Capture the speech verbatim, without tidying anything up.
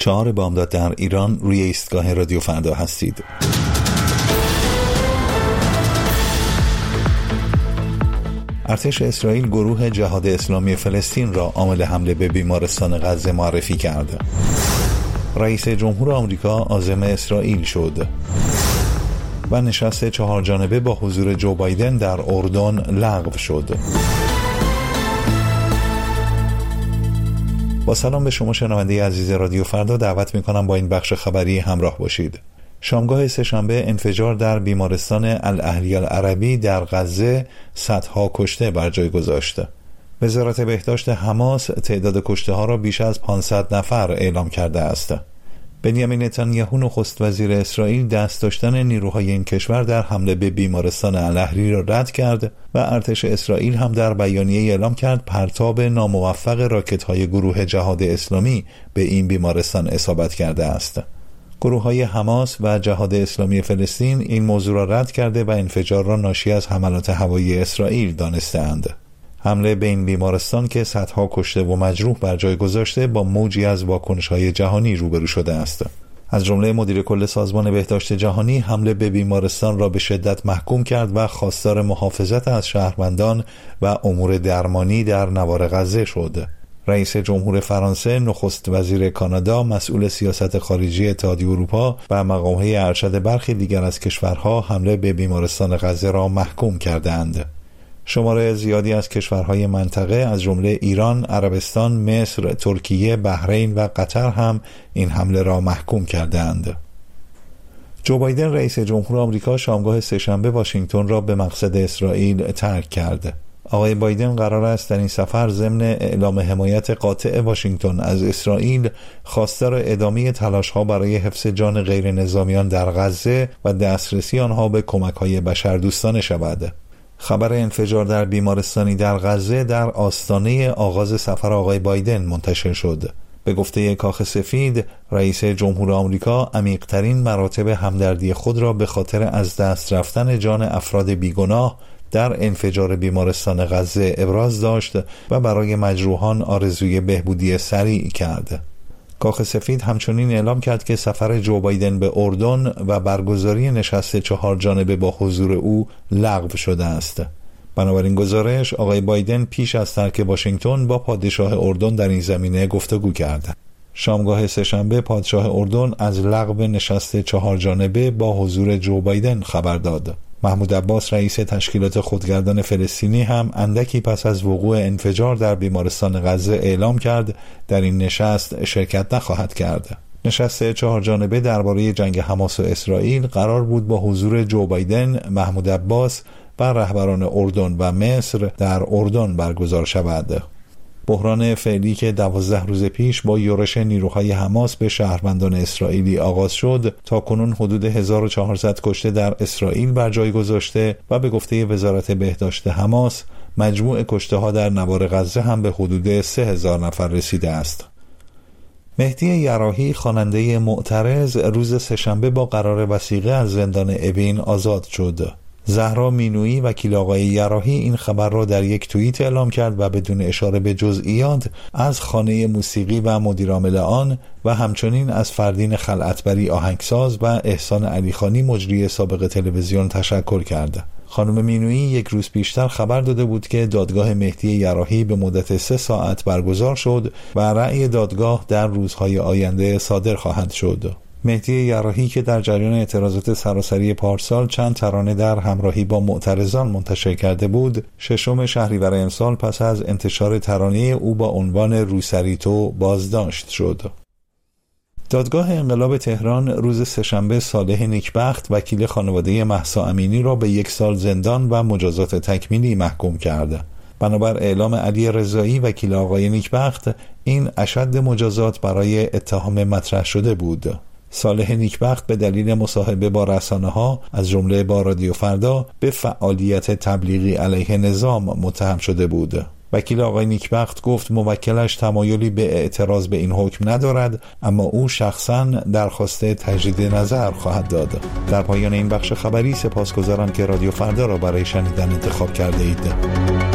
چهار بامداد در ایران روی ایستگاه رادیو فردا هستید. ارتش اسرائیل گروه جهاد اسلامی فلسطین را عامل حمله به بیمارستان غزه معرفی کرد. رئیس جمهور آمریکا عازم اسرائیل شد و نشست چهار جانبه با حضور جو بایدن در اردن لغو شد. با سلام به شما شنونده عزیز رادیو فردا، دعوت میکنم با این بخش خبری همراه باشید. شامگاه سه‌شنبه انفجار در بیمارستان الاهلی العربی در غزه صدها کشته بر جای گذاشته. وزارت بهداشت حماس تعداد کشته ها را بیش از پانصد نفر اعلام کرده است. بنیامین نتانیاهو نخست وزیر اسرائیل دست داشتن نیروهای این کشور در حمله به بیمارستان الاهلی را رد کرد و ارتش اسرائیل هم در بیانیه اعلام کرد پرتاب ناموفق راکت‌های گروه جهاد اسلامی به این بیمارستان اصابت کرده است. گروه‌های حماس و جهاد اسلامی فلسطین این موضوع را رد کرده و انفجار را ناشی از حملات هوایی اسرائیل دانسته‌اند. حمله به این بیمارستان که صدها کشته و مجروح بر جای گذاشته با موجی از واکنش‌های جهانی روبرو شده است. از جمله مدیر کل سازمان بهداشت جهانی حمله به بیمارستان را به شدت محکوم کرد و خواستار محافظت از شهروندان و امور درمانی در نوار غزه شد. رئیس جمهور فرانسه، نخست وزیر کانادا، مسئول سیاست خارجی اتحادیه اروپا و مقام‌های ارشد برخی دیگر از کشورها حمله به بیمارستان غزه را محکوم کردند. شمار زیادی از کشورهای منطقه از جمله ایران، عربستان، مصر، ترکیه، بحرین و قطر هم این حمله را محکوم کردند. جو بایدن رئیس جمهور آمریکا شامگاه سه‌شنبه واشنگتن را به مقصد اسرائیل ترک کرد. آقای بایدن قرار است در این سفر ضمن اعلام حمایت قاطع واشنگتن از اسرائیل خواستار ادامه تلاش‌ها برای حفظ جان غیر نظامیان در غزه و دسترسی آنها به کمک‌های بشردوستانه شود. خبر انفجار در بیمارستانی در غزه در آستانه آغاز سفر آقای بایدن منتشر شد. به گفته کاخ سفید، رئیس جمهور آمریکا عمیق‌ترین مراتب همدردی خود را به خاطر از دست رفتن جان افراد بیگناه در انفجار بیمارستان غزه ابراز داشت و برای مجروحان آرزوی بهبودی سریع کرد. کاخ سفید همچنین اعلام کرد که سفر جو بایدن به اردن و برگزاری نشست چهار جانبه با حضور او لغو شده است. بنابراین گزارش، آقای بایدن پیش از ترک واشنگتن با پادشاه اردن در این زمینه گفتگو کرد. شامگاه سه‌شنبه پادشاه اردن از لغو نشست چهار جانبه با حضور جو بایدن خبر داد. محمود عباس رئیس تشکیلات خودگردان فلسطینی هم اندکی پس از وقوع انفجار در بیمارستان غزه اعلام کرد در این نشست شرکت نخواهد کرد. نشست چهار جانبه درباره جنگ حماس و اسرائیل قرار بود با حضور جو بایدن، محمود عباس و رهبران اردن و مصر در اردن برگزار شود. بحران فعلی که دوازده روز پیش با یورش نیروهای حماس به شهروندان اسرائیلی آغاز شد، تا کنون حدود هزار و چهارصد کشته در اسرائیل بر جای گذاشته و به گفته وزارت بهداشت حماس مجموع کشته ها در نوار غزه هم به حدود سه هزار نفر رسیده است. مهدی یراحی خواننده معترض روز سه‌شنبه با قرار وثیقه از زندان اوین آزاد شد. زهرا مینویی وکیل آقای یراحی این خبر را در یک توییت اعلام کرد و بدون اشاره به جزئیات از خانه موسیقی و مدیرعامل آن و همچنین از فردین خلعتبری آهنگساز و احسان علیخانی مجری سابق تلویزیون تشکر کرد. خانم مینویی یک روز پیشتر خبر داده بود که دادگاه مهدی یراحی به مدت سه ساعت برگزار شد و رأی دادگاه در روزهای آینده صادر خواهد شد. مهدی یراحی که در جریان اعتراضات سراسری پارسال چند ترانه در همراهی با معترضان منتشر کرده بود، ششم شهریور امسال پس از انتشار ترانه او با عنوان روسری تو بازداشت شد. دادگاه انقلاب تهران روز سه‌شنبه صالح نیکبخت وکیل خانواده مهسا امینی را به یک سال زندان و مجازات تکمیلی محکوم کرد. بنابر اعلام علی رضایی وکیل آقای نیکبخت، این اشد مجازات برای اتهام مطرح شده بود. صالح نیکبخت به دلیل مصاحبه با رسانه‌ها از جمله با رادیو فردا به فعالیت تبلیغی علیه نظام متهم شده بود. وکیل آقای نیکبخت گفت موکلش تمایلی به اعتراض به این حکم ندارد، اما او شخصاً درخواست تجدید نظر خواهد داد. در پایان این بخش خبری سپاسگزارم که رادیو فردا را برای شنیدن انتخاب کرده اید.